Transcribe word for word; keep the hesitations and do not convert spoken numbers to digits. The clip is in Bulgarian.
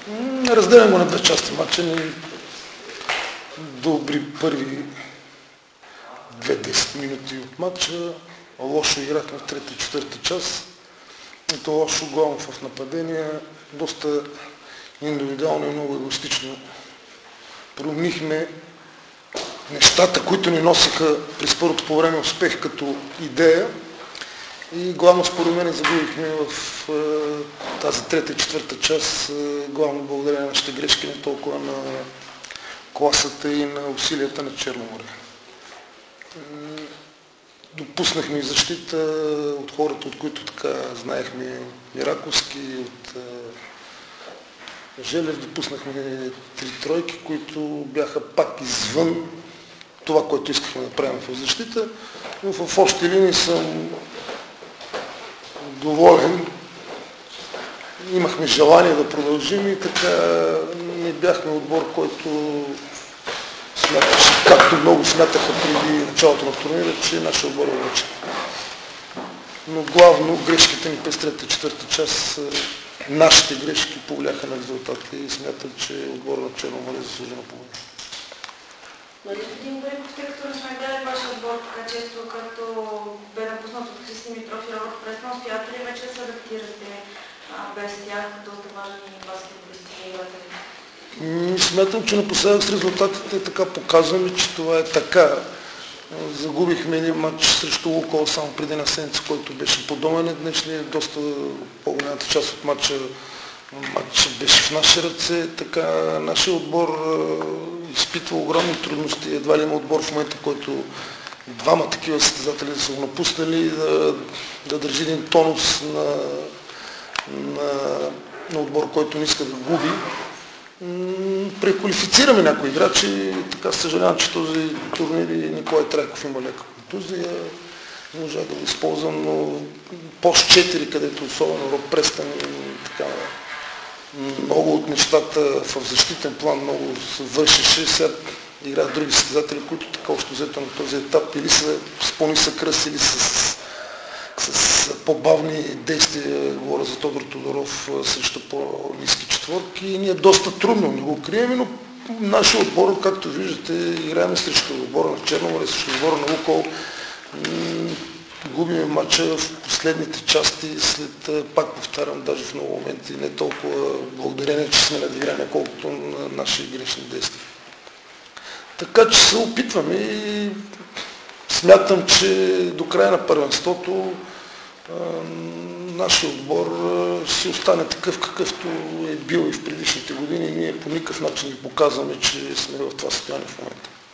Разделям го на две части матча. Ни добри първи две-десет минути от матча. Лошо играхме в трета и четвърта част. И то лошо главно в нападение. Доста индивидуално и много егоистично променихме нещата, които ни носиха през първото по време успех като идея. И главно според мен загубихме в е, тази трета и четвърта част, е, главно благодарение на нашите грешки, не толкова на класата и на усилията на Черноморе. Е, допуснахме и защита от хората, от които така знаехме, Мираковски, от е, Желев, допуснахме три тройки, които бяха пак извън това, което искахме да правим в защита, но в общи линии съм доволен. Имахме желание да продължим и така не бяхме отбор, който смяташе, както много смятаха преди началото на турнира, че нашия отбор е вече. Но главно грешките ни през трета и четвърта част, нашите грешки повлияха на резултатите и смятам, че отбор на Черноморе заслужено победа. Господин Бориков, тъй като не сме гледали вашия отбор така често, като бе напуснат от Христи Митров и Робърт Преснон, стояте ли вече да се адаптирате без тях като доста важни баскетболисти и игратели? Смятам, че напоследък с резултатите така показваме, че това е така. Загубихме един матч срещу Лукол само преди на седмица, който беше подомен. Днешния доста по-голямата част от матча, матча беше в наши ръце. Така нашия отбор изпитва огромни трудности. Едва ли има отбор в момента, който двама такива състезатели да са го напуснали, да, да държи един тонус на, на, на отбор, който не иска да губи. Преквалифицираме някои играчи. Така съжалявам, че този турнир и Николай Трайков има лека контузия. Можа да го използвам, но пост четири, където особено Роб Престън така много от нещата в защитен план много се вършеше. Сега играят други състезатели, които така още взето на този етап или са с по-нисък кръст, или с, с по-бавни действия. Говоря за Тодор Тодоров срещу по-ниски четворки. И ние доста трудно не го крием, но нашия отбор, както виждате, играем срещу отбора на Черноморе, срещу отбора на Лукол. Губим матча в последните части, след, пак повтарям, даже в много моменти, не толкова благодарение, че сме надиграни, колкото на наши грешни действия. Така че се опитваме и смятам, че до края на първенството нашия отбор ще остане такъв, какъвто е бил и в предишните години. Ние по никакъв начин не показваме, че сме в това състояние в момента.